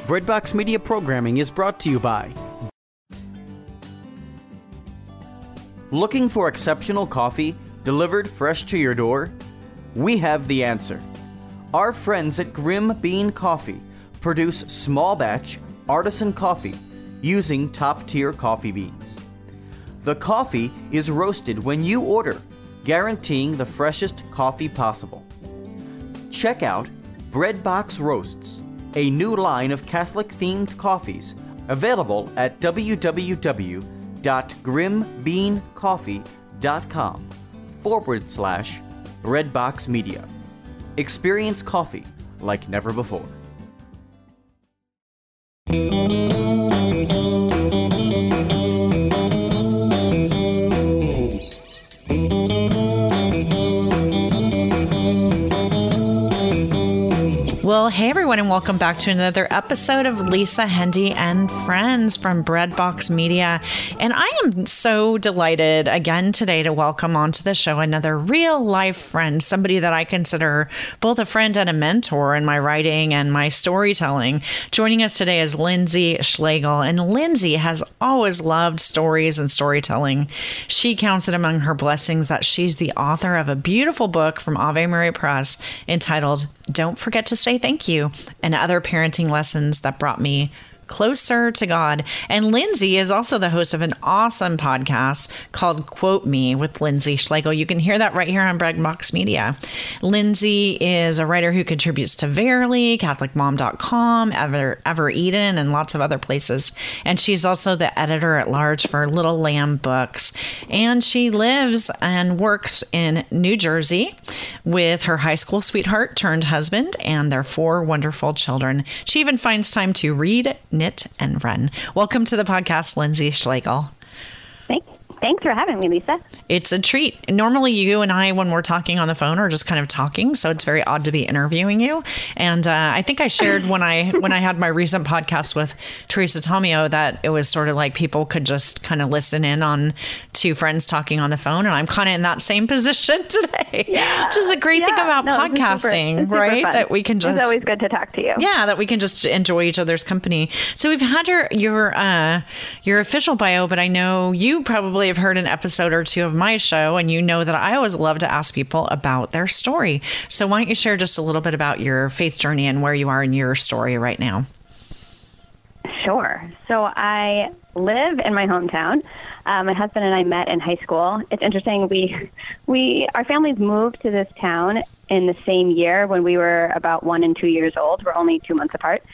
Breadbox Media programming is brought to you by... Looking for exceptional coffee delivered fresh to your door? We have the answer. Our friends at Grim Bean Coffee produce small batch artisan coffee using top-tier coffee beans. The coffee is roasted when you order, guaranteeing the freshest coffee possible. Check out Breadbox Roasts, a new line of Catholic-themed coffees available at www.grimbeancoffee.com/Breadbox Media. Experience coffee like never before. Well, hey everyone, and welcome back to another episode of Lisa Hendey and Friends from Breadbox Media. And I am so delighted again today to welcome onto the show another real life friend, somebody that I consider both a friend and a mentor in my writing and my storytelling. Joining us today is Lindsay Schlegel, and Lindsay has always loved stories and storytelling. She counts it among her blessings that she's the author of a beautiful book from Ave Maria Press entitled Don't Forget to Say Thank You, and other parenting lessons that brought me closer to God. And Lindsay is also the host of an awesome podcast called Quote Me with Lindsay Schlegel. You can hear that right here on Breadbox Media. Lindsay is a writer who contributes to Verily, CatholicMom.com, Ever Eden, and lots of other places. And she's also the editor at large for Little Lamb Books. And she lives and works in New Jersey with her high school sweetheart turned husband and their 4 wonderful children. She even finds time to read, knit, and run. Welcome to the podcast, Lindsay Schlegel. Thanks for having me, Lisa. It's a treat. Normally, you and I, when we're talking on the phone, are just kind of talking, so it's very odd to be interviewing you. And I think I shared when I had my recent podcast with Teresa Tomeo that it was sort of like people could just kind of listen in on 2 friends talking on the phone, and I'm kind of in that same position today. Yeah. Which is a great thing about podcasting, it's super right? fun. That we can just... It's always good to talk to you. Yeah, that we can just enjoy each other's company. So we've had your official bio, but I know you probably have heard an episode or 2 of my show, and you know that I always love to ask people about their story. So why don't you share just a little bit about your faith journey and where you are in your story right now? Sure. So I live in my hometown. My husband and I met in high school. It's interesting. Our families moved to this town in the same year when we were about 1 and 2 years old. We're only 2 months apart.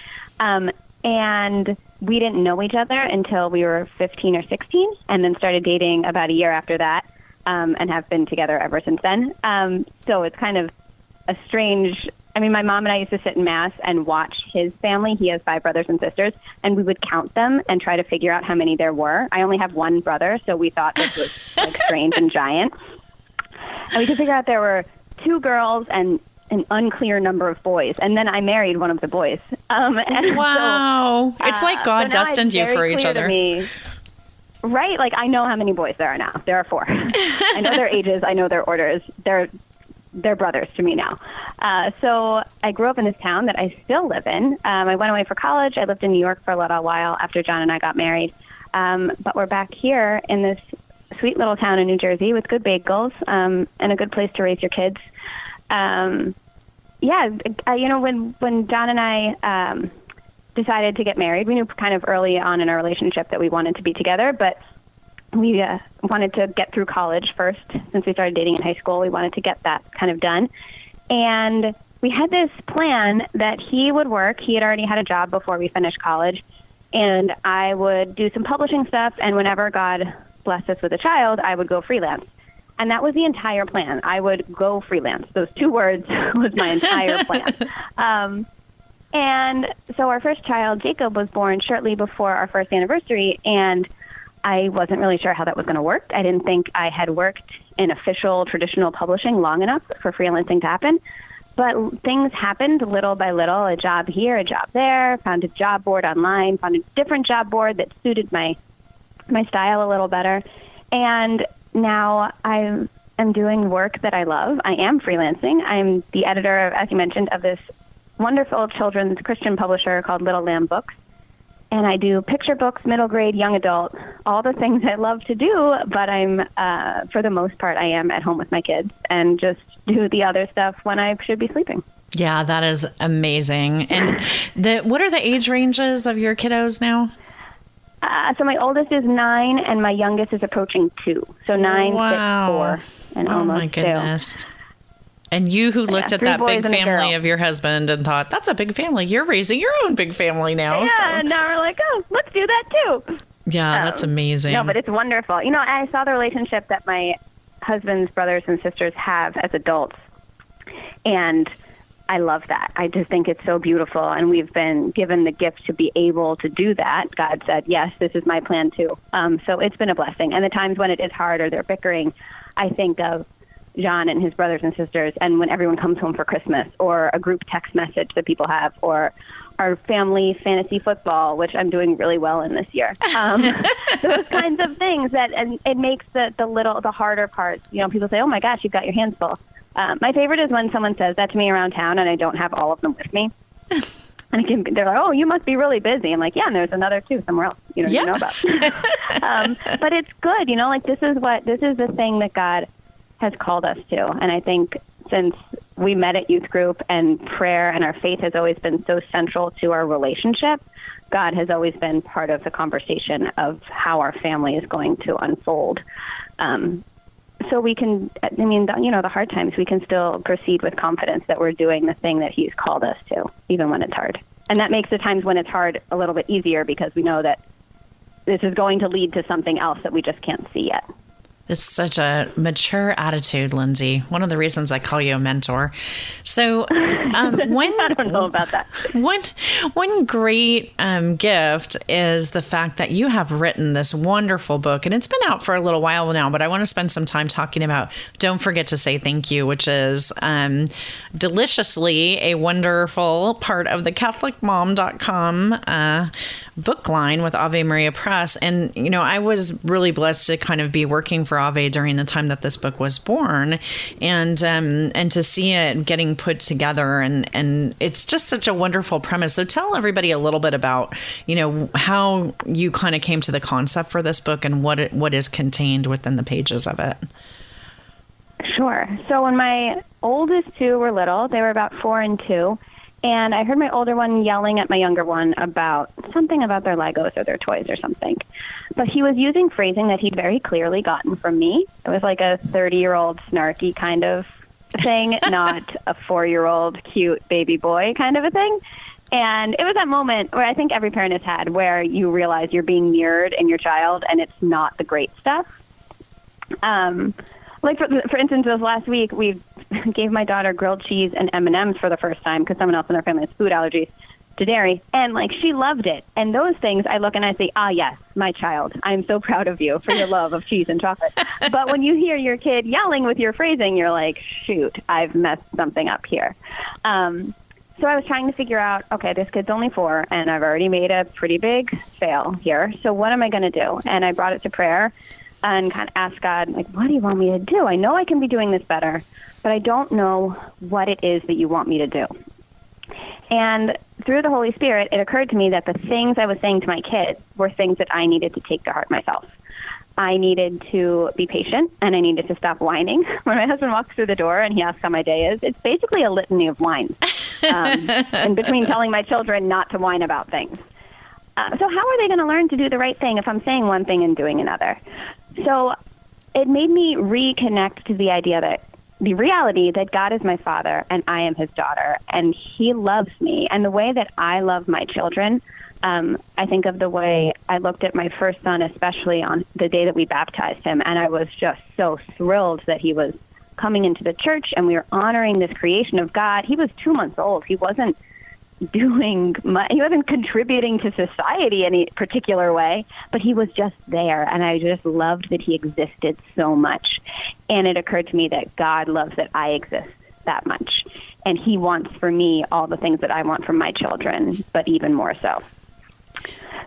And we didn't know each other until we were 15 or 16, and then started dating about a year after that, and have been together ever since then. So it's kind of a strange... I mean, my mom and I used to sit in Mass and watch his family. He has 5 brothers and sisters, and we would count them and try to figure out how many there were. I only have 1 brother, so we thought this was like strange and giant. And we could figure out there were 2 girls and an unclear number of boys. And then I married one of the boys. Wow. So, it's like God destined you for each other. Right? Like, I know how many boys there are now. There are 4. I know their ages. I know their orders. They're brothers to me now. So I grew up in this town that I still live in. I went away for college. I lived in New York for a little while after John and I got married. But we're back here in this sweet little town in New Jersey with good bagels, and a good place to raise your kids. When John and I decided to get married, we knew kind of early on in our relationship that we wanted to be together, but we wanted to get through college first. Since we started dating in high school, we wanted to get that kind of done. And we had this plan that he would work. He had already had a job before we finished college, and I would do some publishing stuff, and whenever God blessed us with a child, I would go freelance. And that was the entire plan. I would go freelance. Those 2 words was my entire plan. And so our first child, Jacob, was born shortly before our first anniversary, and I wasn't really sure how that was going to work. I didn't think I had worked in official traditional publishing long enough for freelancing to happen. But things happened little by little, a job here, a job there, found a job board online, found a different job board that suited my style a little better. And now I am doing work that I love. I am freelancing. I'm the editor, as you mentioned, of this wonderful children's Christian publisher called Little Lamb Books. And I do picture books, middle grade, young adult, all the things I love to do, but I'm, for the most part, I am at home with my kids and just do the other stuff when I should be sleeping. Yeah, that is amazing. And what are the age ranges of your kiddos now? So my oldest is 9 and my youngest is approaching 2. So 9, Wow. 6, 4, and Oh almost my 2. goodness. And you who looked at 3 that boys big and a family girl. of your husband and thought, that's a big family. You're raising your own big family now. Yeah, so. and now we're like, oh, let's do that too. Yeah, that's amazing. No, but it's wonderful. You know, I saw the relationship that my husband's brothers and sisters have as adults, and I love that. I just think it's so beautiful, and we've been given the gift to be able to do that. God said, yes, this is my plan too. So it's been a blessing. And the times when it is hard or they're bickering, I think of John and his brothers and sisters, and when everyone comes home for Christmas, or a group text message that people have, or our family fantasy football, which I'm doing really well in this year. Those kinds of things and it makes the harder parts. You know, people say, oh my gosh, you've got your hands full. My favorite is when someone says that to me around town and I don't have all of them with me. And they're like, oh, you must be really busy. I'm like, yeah, and there's another too somewhere else you know about. But it's good, you know, like this is the thing that God has called us to. And I think since we met at youth group, and prayer and our faith has always been so central to our relationship, God has always been part of the conversation of how our family is going to unfold. So we can, the hard times, we can still proceed with confidence that we're doing the thing that He's called us to, even when it's hard. And that makes the times when it's hard a little bit easier, because we know that this is going to lead to something else that we just can't see yet. It's such a mature attitude, Lindsay. One of the reasons I call you a mentor. So I don't know about that. One great gift is the fact that you have written this wonderful book, and it's been out for a little while now, but I want to spend some time talking about Don't Forget to Say Thank You, which is deliciously a wonderful part of the CatholicMom.com book line with Ave Maria Press. And, you know, I was really blessed to kind of be working for Ave during the time that this book was born, and to see it getting put together. And it's just such a wonderful premise. So tell everybody a little bit about, you know, how you kind of came to the concept for this book and what is contained within the pages of it. Sure. So when my oldest two were little, they were about 4 and 2. And I heard my older one yelling at my younger one about something about their Legos or their toys or something. But he was using phrasing that he'd very clearly gotten from me. It was like a 30-year-old snarky kind of thing, not a 4-year-old cute baby boy kind of a thing. And it was that moment where I think every parent has had, where you realize you're being mirrored in your child and it's not the great stuff. Like, for instance, this last week, we gave my daughter grilled cheese and M&Ms for the first time, because someone else in our family has food allergies to dairy. And, like, she loved it. And those things, I look and I say, ah, yes, my child, I'm so proud of you for your love of cheese and chocolate. But when you hear your kid yelling with your phrasing, you're like, shoot, I've messed something up here. So I was trying to figure out, okay, this kid's only 4, and I've already made a pretty big fail here. So what am I going to do? And I brought it to prayer and kind of asked God, like, what do you want me to do? I know I can be doing this better, but I don't know what it is that you want me to do. And through the Holy Spirit, it occurred to me that the things I was saying to my kids were things that I needed to take to heart myself. I needed to be patient, and I needed to stop whining. When my husband walks through the door and he asks how my day is, it's basically a litany of whines, in between telling my children not to whine about things. So how are they going to learn to do the right thing if I'm saying one thing and doing another? So it made me reconnect to the idea that the reality that God is my father and I am his daughter, and he loves me. And the way that I love my children, I think of the way I looked at my first son, especially on the day that we baptized him, and I was just so thrilled that he was coming into the church and we were honoring this creation of God. He was 2 months old. He wasn't doing much. He wasn't contributing to society any particular way, but he was just there, and I just loved that he existed so much. And it occurred to me that God loves that I exist that much, and he wants for me all the things that I want from my children, but even more so.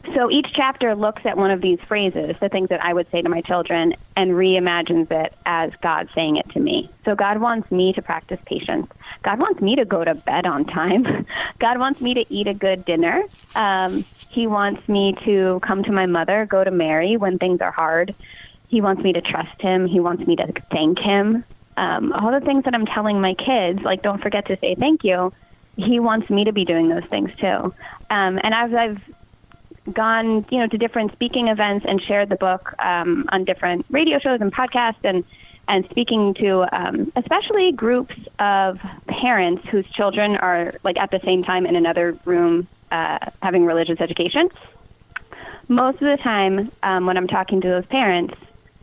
So each chapter looks at one of these phrases, the things that I would say to my children, and reimagines it as God saying it to me. So God wants me to practice patience. God wants me to go to bed on time. God wants me to eat a good dinner. He wants me to come to my mother, go to Mary when things are hard. He wants me to trust him. He wants me to thank him. All the things that I'm telling my kids, like don't forget to say thank you, he wants me to be doing those things too. And as I've gone, to different speaking events and shared the book on different radio shows and podcasts and speaking to especially groups of parents whose children are like at the same time in another room having religious education. Most of the time when I'm talking to those parents,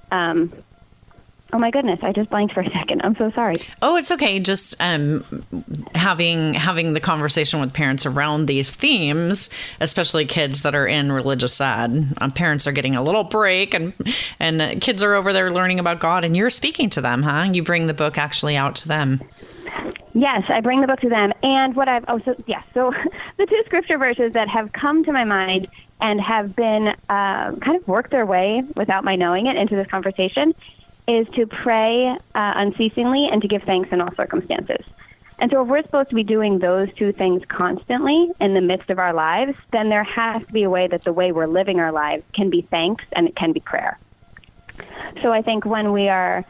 oh my goodness, I just blanked for a second. I'm so sorry. Oh, it's okay. Just having the conversation with parents around these themes, especially kids that are in religious ed. Parents are getting a little break, and kids are over there learning about God, and you're speaking to them, huh? You bring the book actually out to them. Yes, I bring the book to them. And what so the two scripture verses that have come to my mind and have been kind of worked their way without my knowing it into this conversation is to pray unceasingly and to give thanks in all circumstances. And so if we're supposed to be doing those two things constantly in the midst of our lives, then there has to be a way that the way we're living our lives can be thanks and it can be prayer. So I think when we're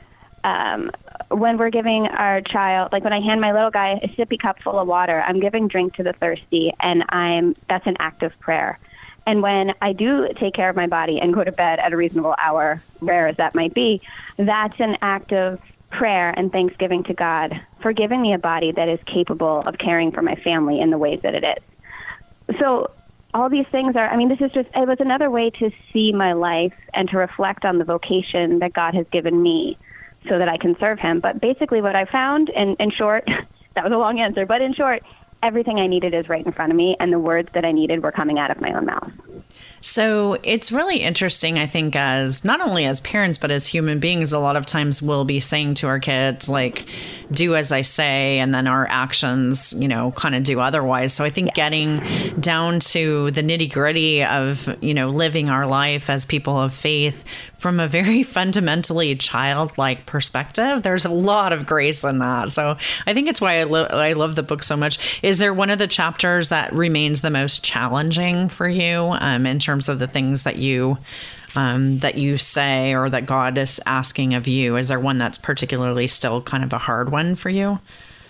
giving our child, like when I hand my little guy a sippy cup full of water, I'm giving drink to the thirsty, and that's an act of prayer. And when I do take care of my body and go to bed at a reasonable hour, rare as that might be, that's an act of prayer and thanksgiving to God for giving me a body that is capable of caring for my family in the ways that it is. So all these things it was another way to see my life and to reflect on the vocation that God has given me so that I can serve him. But basically what I found, in short, that was a long answer, but in short, everything I needed is right in front of me, and the words that I needed were coming out of my own mouth. So it's really interesting, I think, as not only as parents, but as human beings, a lot of times we'll be saying to our kids, like, do as I say, and then our actions, kind of do otherwise. So I think getting down to the nitty gritty of, living our life as people of faith from a very fundamentally childlike perspective, there's a lot of grace in that. So I think it's why I love the book so much. Is there one of the chapters that remains the most challenging for you in terms of the things that you say or that God is asking of you? Is there one that's particularly still kind of a hard one for you?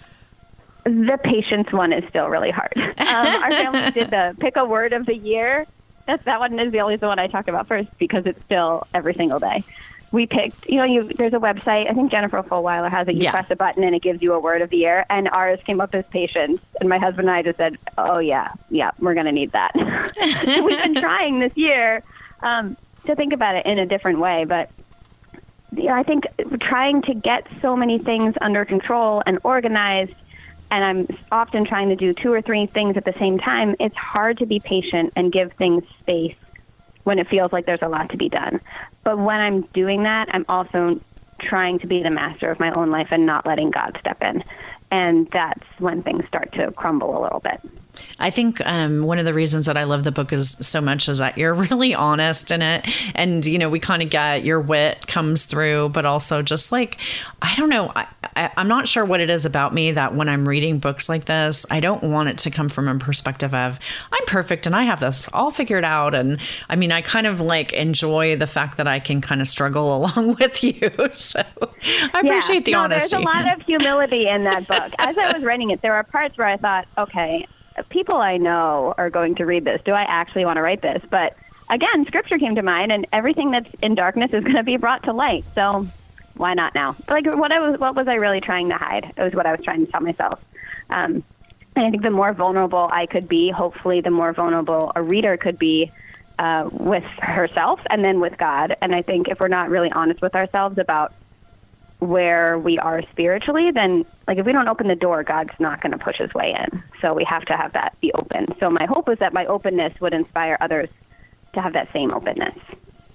The patience one is still really hard. Our family did the pick a word of the year. That one is always the one I talk about first because it's still every single day. We picked, there's a website, I think Jennifer Fulwiler has it. You press a button and it gives you a word of the year. And ours came up as patience. And my husband and I just said, oh, yeah, we're going to need that. We've been trying this year to think about it in a different way. But I think trying to get so many things under control and organized, and I'm often trying to do 2 or 3 things at the same time, it's hard to be patient and give things space when it feels like there's a lot to be done. But when I'm doing that, I'm also trying to be the master of my own life and not letting God step in. And that's when things start to crumble a little bit. I think one of the reasons that I love the book is so much is that you're really honest in it. And, we kind of get your wit comes through, but also just like, I don't know, I'm not sure what it is about me that when I'm reading books like this, I don't want it to come from a perspective of I'm perfect and I have this all figured out. And I kind of like enjoy the fact that I can kind of struggle along with you. So I appreciate the honesty. There's a lot of humility in that book. As I was writing it, there were parts where I thought, okay, people I know are going to read this. Do I actually want to write this? But again, scripture came to mind, and everything that's in darkness is going to be brought to light. So why not now? Like, what was I really trying to hide? It was what I was trying to tell myself. And I think the more vulnerable I could be, hopefully the more vulnerable a reader could be with herself and then with God. And I think if we're not really honest with ourselves about where we are spiritually, then if we don't open the door, God's not going to push his way in. So we have to have that be open. So my hope was that my openness would inspire others to have that same openness.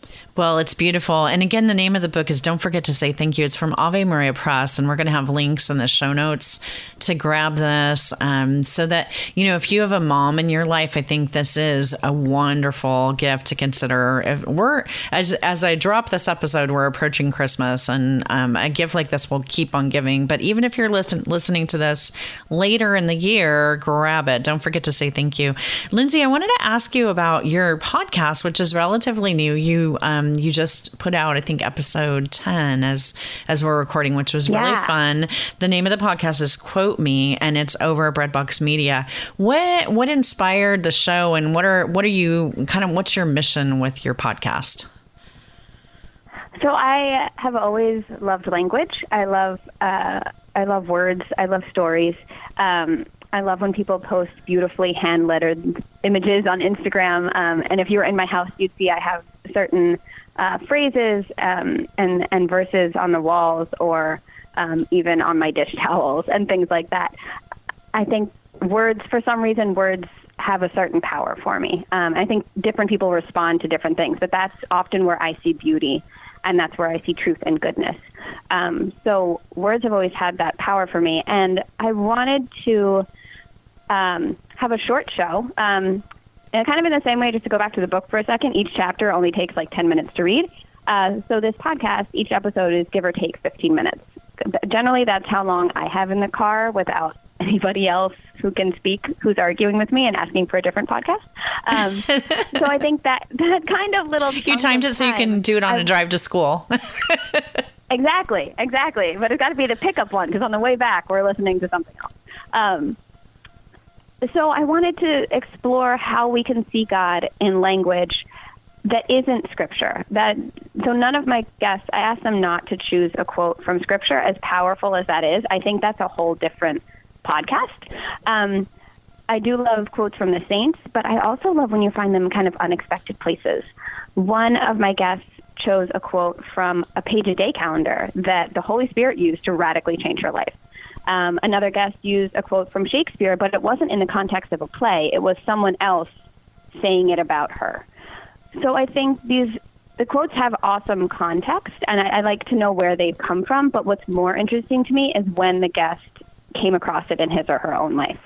Well, it's beautiful. And again, the name of the book is Don't Forget to Say Thank You. It's from Ave Maria Press, and we're going to have links in the show notes to grab this so that, if you have a mom in your life, I think this is a wonderful gift to consider. If we're, as I drop this episode, we're approaching Christmas, and a gift like this will keep on giving. But even if you're listening to this later in the year, grab it. Don't forget to say thank you. Lindsay, I wanted to ask you about your podcast, which is relatively new. You just put out, I think, episode 10 as we're recording, which was really fun. The name of the podcast is Quote Me, and it's over at Breadbox Media. What inspired the show, and what's your mission with your podcast? So I have always loved language. I love words. I love stories. I love when people post beautifully hand-lettered images on Instagram. And if you were in my house, you'd see I have certain phrases and verses on the walls, or even on my dish towels and things like that. I think for some reason, words have a certain power for me. I think different people respond to different things, but that's often where I see beauty, and that's where I see truth and goodness. So words have always had that power for me, and I wanted to have a short show. And kind of in the same way, just to go back to the book for a second, each chapter only takes like 10 minutes to read. So this podcast, each episode is give or take 15 minutes. Generally, that's how long I have in the car without anybody else who can speak, who's arguing with me and asking for a different podcast. So I think that kind of little... You timed it so you can do it on a drive to school. Exactly. But it's got to be the pickup one, because on the way back, we're listening to something else. So I wanted to explore how we can see God in language that isn't Scripture. So none of my guests, I asked them not to choose a quote from Scripture, as powerful as that is. I think that's a whole different podcast. I do love quotes from the saints, but I also love when you find them in kind of unexpected places. One of my guests chose a quote from a page-a-day calendar that the Holy Spirit used to radically change her life. Another guest used a quote from Shakespeare, but it wasn't in the context of a play. It was someone else saying it about her. So I think the quotes have awesome context, and I like to know where they've come from. But what's more interesting to me is when the guest came across it in his or her own life.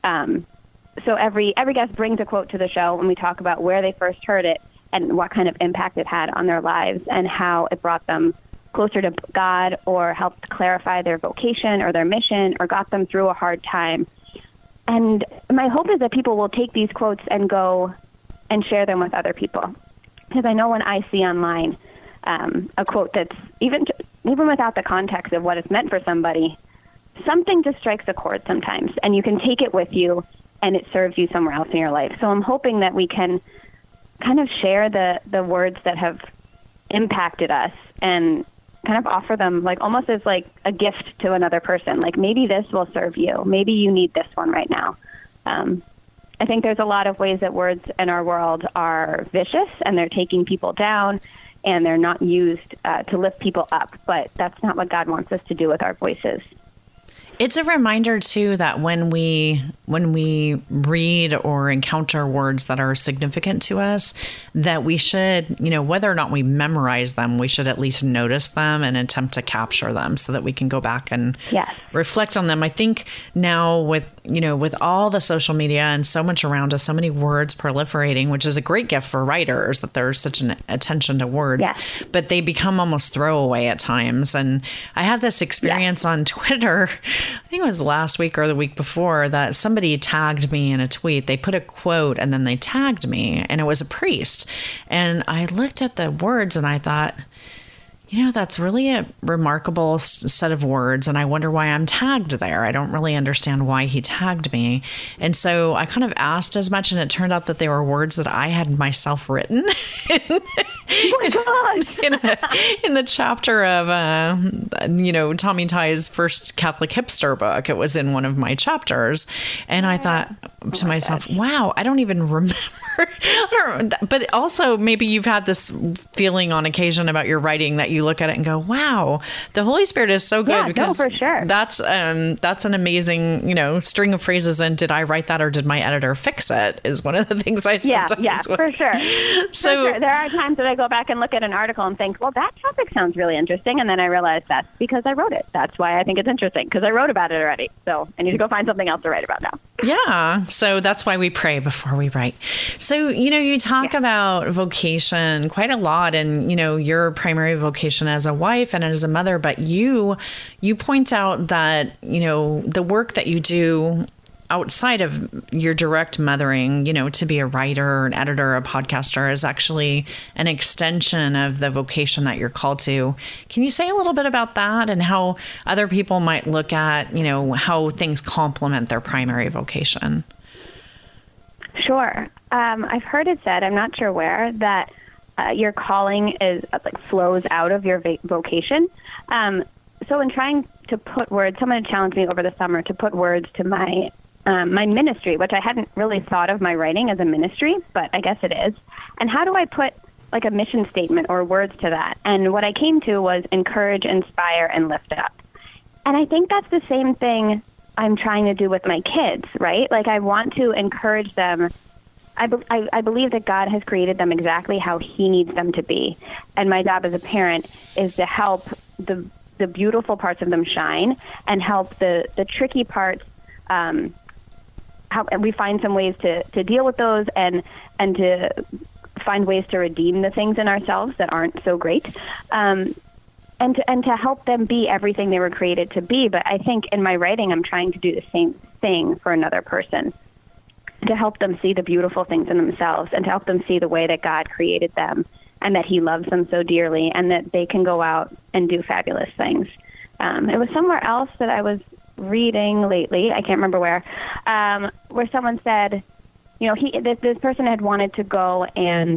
So every guest brings a quote to the show, and we talk about where they first heard it and what kind of impact it had on their lives and how it brought them closer to God, or helped clarify their vocation or their mission, or got them through a hard time. And my hope is that people will take these quotes and go and share them with other people. Because I know when I see online a quote that's even without the context of what it's meant for somebody, something just strikes a chord sometimes, and you can take it with you, and it serves you somewhere else in your life. So I'm hoping that we can kind of share the words that have impacted us and kind of offer them like almost as like a gift to another person. Like, maybe this will serve you. Maybe you need this one right now. I think there's a lot of ways that words in our world are vicious, and they're taking people down, and they're not used to lift people up. But that's not what God wants us to do with our voices. It's a reminder, too, that when we read or encounter words that are significant to us, that we should, whether or not we memorize them, we should at least notice them and attempt to capture them so that we can go back and reflect on them. I think now with all the social media and so much around us, so many words proliferating, which is a great gift for writers, that there's such an attention to words, but they become almost throwaway at times. And I had this experience on Twitter, I think it was last week or the week before, that somebody tagged me in a tweet. They put a quote and then they tagged me, and it was a priest. And I looked at the words and I thought, that's really a remarkable set of words. And I wonder why I'm tagged there. I don't really understand why he tagged me. And so I kind of asked as much, and it turned out that they were words that I had myself written in the chapter of, Tommy Tighe's first Catholic hipster book. It was in one of my chapters. And I thought to myself, wow, I don't even remember. But also maybe you've had this feeling on occasion about your writing that you look at it and go, wow, the Holy Spirit is so good. Because for sure. That's an amazing, string of phrases. And did I write that, or did my editor fix it, is one of the things I sometimes for sure. So there are times that I go, go back and look at an article and think, well, that topic sounds really interesting. And then I realized that's because I wrote it. That's why I think it's interesting, because I wrote about it already. So I need to go find something else to write about now. Yeah. So that's why we pray before we write. So, you talk about vocation quite a lot, and, your primary vocation as a wife and as a mother, but you point out that, the work that you do outside of your direct mothering, to be a writer, an editor, a podcaster is actually an extension of the vocation that you're called to. Can you say a little bit about that and how other people might look at, how things complement their primary vocation? Sure. I've heard it said, I'm not sure where, that your calling is flows out of your vocation. So in trying to put words, someone challenged me over the summer to put words to my ministry, which I hadn't really thought of my writing as a ministry, but I guess it is. And how do I put a mission statement or words to that? And what I came to was encourage, inspire, and lift up. And I think that's the same thing I'm trying to do with my kids, right? I want to encourage them. I believe that God has created them exactly how he needs them to be. And my job as a parent is to help the beautiful parts of them shine and help the tricky parts, how we find some ways to deal with those and to find ways to redeem the things in ourselves that aren't so great, and to help them be everything they were created to be. But I think in my writing, I'm trying to do the same thing for another person, to help them see the beautiful things in themselves and to help them see the way that God created them and that he loves them so dearly and that they can go out and do fabulous things. It was somewhere else that I was reading lately, I can't remember where someone said, this person had wanted to go and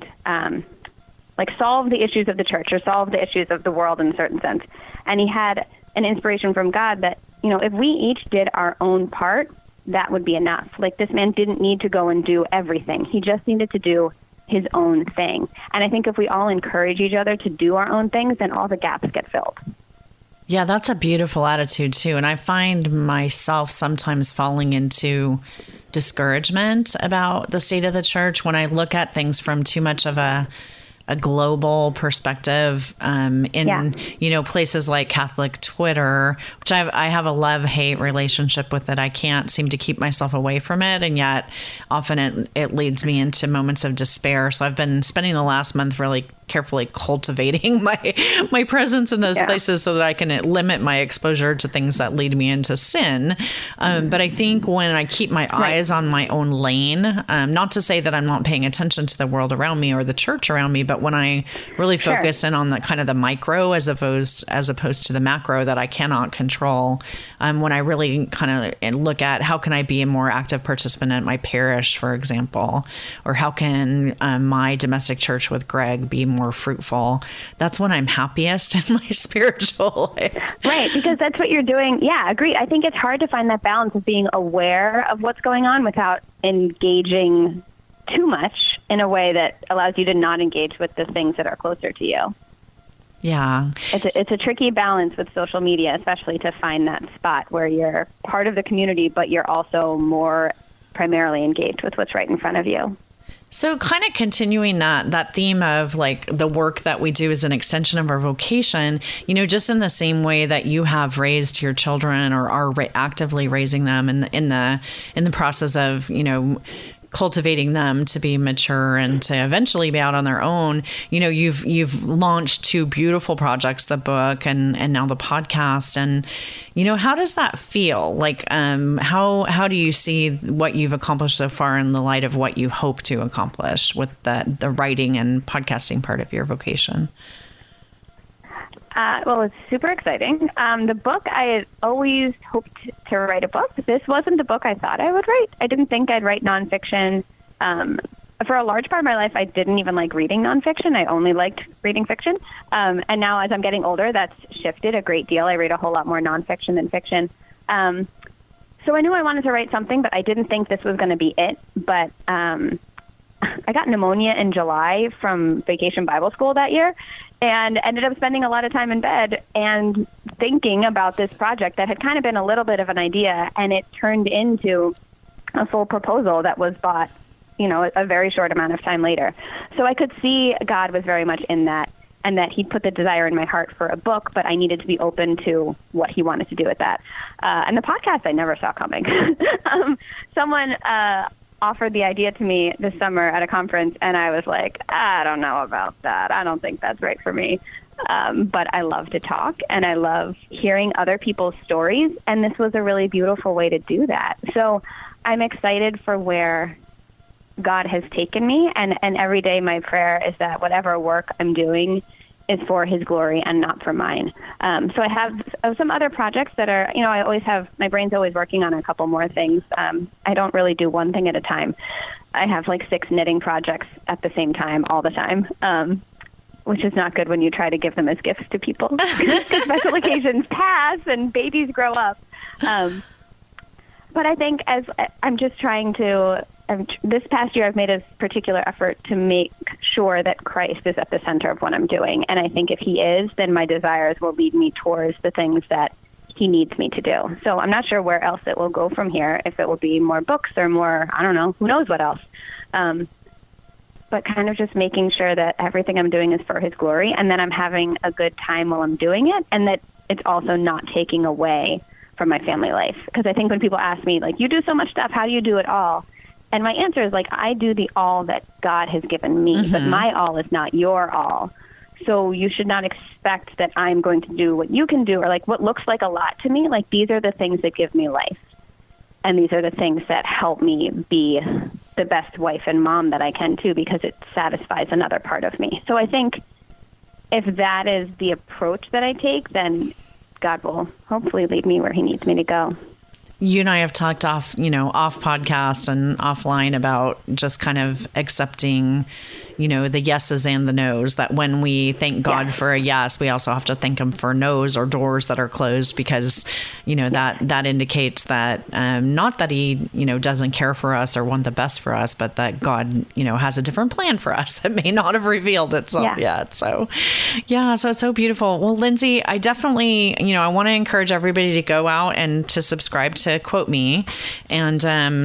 solve the issues of the church or solve the issues of the world in a certain sense. And he had an inspiration from God that, if we each did our own part, that would be enough. This man didn't need to go and do everything. He just needed to do his own thing. And I think if we all encourage each other to do our own things, then all the gaps get filled. Yeah, that's a beautiful attitude too. And I find myself sometimes falling into discouragement about the state of the church when I look at things from too much of a global perspective in places like Catholic Twitter, which I have a love-hate relationship with it. I can't seem to keep myself away from it, and yet often it leads me into moments of despair. So I've been spending the last month really carefully cultivating my presence in those places so that I can limit my exposure to things that lead me into sin. But I think when I keep my eyes on my own lane, not to say that I'm not paying attention to the world around me or the church around me, but when I really focus in on the kind of the micro as opposed to the macro that I cannot control, when I really kind of look at how can I be a more active participant at my parish, for example, or how can my domestic church with Greg be more fruitful, that's when I'm happiest in my spiritual life. Right, because that's what you're doing. Yeah, agreed. I think it's hard to find that balance of being aware of what's going on without engaging too much in a way that allows you to not engage with the things that are closer to you. Yeah. It's a tricky balance with social media, especially to find that spot where you're part of the community, but you're also more primarily engaged with what's right in front of you. So kind of continuing that theme of the work that we do as an extension of our vocation, just in the same way that you have raised your children or are actively raising them in the process of, cultivating them to be mature and to eventually be out on their own. You've launched two beautiful projects, the book and now the podcast. And, how does that feel? How do you see what you've accomplished so far in the light of what you hope to accomplish with the writing and podcasting part of your vocation? Well, it's super exciting. The book, I had always hoped to write a book. This wasn't the book I thought I would write. I didn't think I'd write nonfiction. For a large part of my life, I didn't even like reading nonfiction. I only liked reading fiction. And now as I'm getting older, that's shifted a great deal. I read a whole lot more nonfiction than fiction. So I knew I wanted to write something, but I didn't think this was going to be it. But I got pneumonia in July from Vacation Bible School that year and ended up spending a lot of time in bed and thinking about this project that had kind of been a little bit of an idea, and it turned into a full proposal that was bought a very short amount of time later. So I could see God was very much in that, and that He'd put the desire in my heart for a book, but I needed to be open to what He wanted to do with that. And the podcast I never saw coming. Someone offered the idea to me this summer at a conference, and I was like, I don't know about that. I don't think that's right for me. But I love to talk, and I love hearing other people's stories, and this was a really beautiful way to do that. So I'm excited for where God has taken me, and every day my prayer is that whatever work I'm doing is for His glory and not for mine. So I have some other projects that are, I always have, my brain's always working on a couple more things. I don't really do one thing at a time. I have like 6 knitting projects at the same time, all the time, which is not good when you try to give them as gifts to people. Special occasions pass and babies grow up. But I think as I'm just trying to, this past year I've made a particular effort to make sure that Christ is at the center of what I'm doing. And I think if He is, then my desires will lead me towards the things that He needs me to do. So I'm not sure where else it will go from here, if it will be more books or more, I don't know, who knows what else. But kind of just making sure that everything I'm doing is for His glory, and that I'm having a good time while I'm doing it, and that it's also not taking away from my family life. Because I think when people ask me, like, you do so much stuff, how do you do it all? And my answer is, like, I do the all that God has given me, but my all is not your all. So you should not expect that I'm going to do what you can do, or like what looks like a lot to me. Like, these are the things that give me life. And these are the things that help me be the best wife and mom that I can too, because it satisfies another part of me. So I think if that is the approach that I take, then God will hopefully lead me where He needs me to go. You and I have talked off podcast and offline about just kind of accepting, the yeses and the nos, that when we thank God for a yes, we also have to thank Him for no's or doors that are closed, because, that indicates that, not that He, doesn't care for us or want the best for us, but that God, has a different plan for us that may not have revealed itself yet. So, so it's so beautiful. Well, Lindsay, I definitely, I want to encourage everybody to go out and to subscribe to Quote Me, and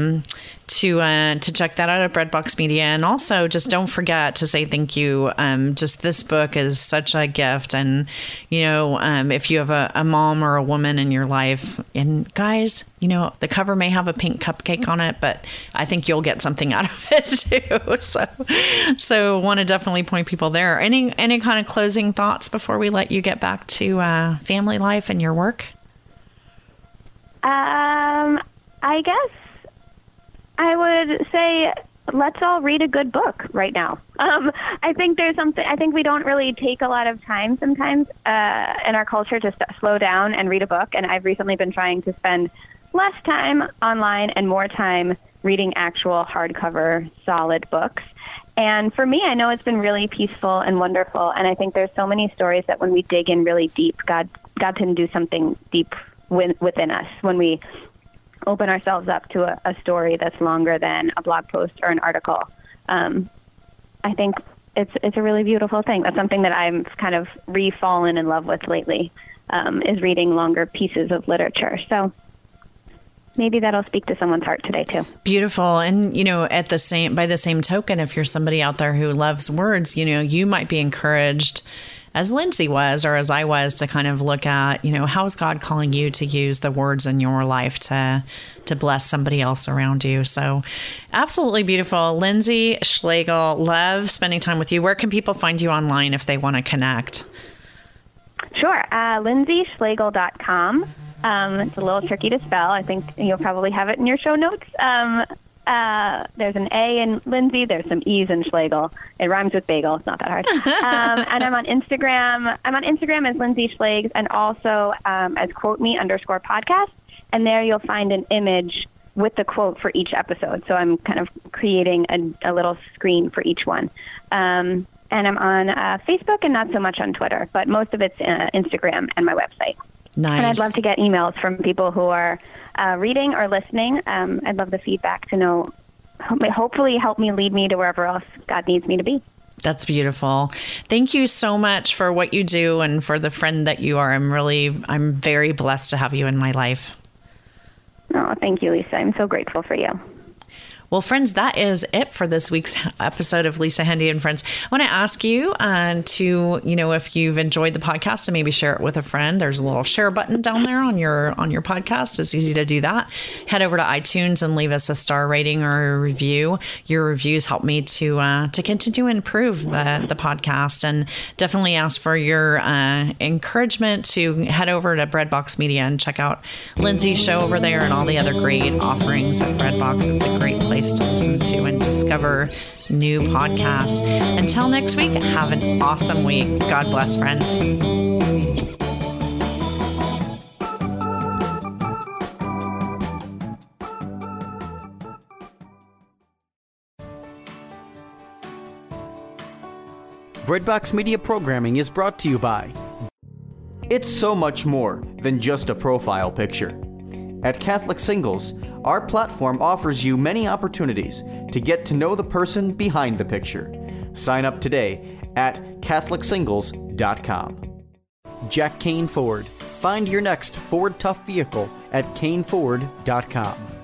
to check that out at Breadbox Media. And also just don't forget to say thank you. Just this book is such a gift. And, if you have a mom or a woman in your life, and guys, the cover may have a pink cupcake on it, but I think you'll get something out of it too. So want to definitely point people there. Any kind of closing thoughts before we let you get back to family life and your work? I guess I would say let's all read a good book right now. I think there's something, I think we don't really take a lot of time sometimes in our culture to slow down and read a book. And I've recently been trying to spend less time online and more time reading actual hardcover solid books. And for me, I know it's been really peaceful and wonderful. And I think there's so many stories that when we dig in really deep, God can do something deep within us when we open ourselves up to a story that's longer than a blog post or an article. I think it's a really beautiful thing. That's something that I'm kind of re-fallen in love with lately, is reading longer pieces of literature. So maybe that'll speak to someone's heart today too. Beautiful. And, by the same token, if you're somebody out there who loves words, you might be encouraged, as Lindsay was, or as I was, to kind of look at, how is God calling you to use the words in your life to bless somebody else around you. So absolutely beautiful. Lindsay Schlegel, love spending time with you. Where can people find you online if they want to connect? Sure. LindsaySchlegel.com. It's a little tricky to spell. I think you'll probably have it in your show notes. There's an A in Lindsay. There's some E's in Schlegel. It rhymes with bagel. It's not that hard. And I'm on Instagram. I'm on Instagram as Lindsay Schlegs, and also as QuoteMe_podcast. And there you'll find an image with the quote for each episode. So I'm kind of creating a little screen for each one. And I'm on Facebook and not so much on Twitter, but most of it's Instagram and my website. Nice. And I'd love to get emails from people who are reading or listening. I'd love the feedback to know, hopefully help me lead me to wherever else God needs me to be. That's beautiful. Thank you so much for what you do and for the friend that you are. I'm very blessed to have you in my life. Oh, thank you, Lisa. I'm so grateful for you. Well, friends, that is it for this week's episode of Lisa Hendy and Friends. I want to ask you to, if you've enjoyed the podcast, to maybe share it with a friend. There's a little share button down there on your podcast. It's easy to do that. Head over to iTunes and leave us a star rating or a review. Your reviews help me to continue to improve the podcast, and definitely ask for your encouragement to head over to Breadbox Media and check out Lindsay's show over there and all the other great offerings at Breadbox. It's a great place to listen to and discover new podcasts. Until next week, have an awesome week. God bless, friends. Breadbox Media programming is brought to you by. It's so much more than just a profile picture. At Catholic Singles, our platform offers you many opportunities to get to know the person behind the picture. Sign up today at CatholicSingles.com. Jack Kane Ford. Find your next Ford Tough vehicle at CaneFord.com.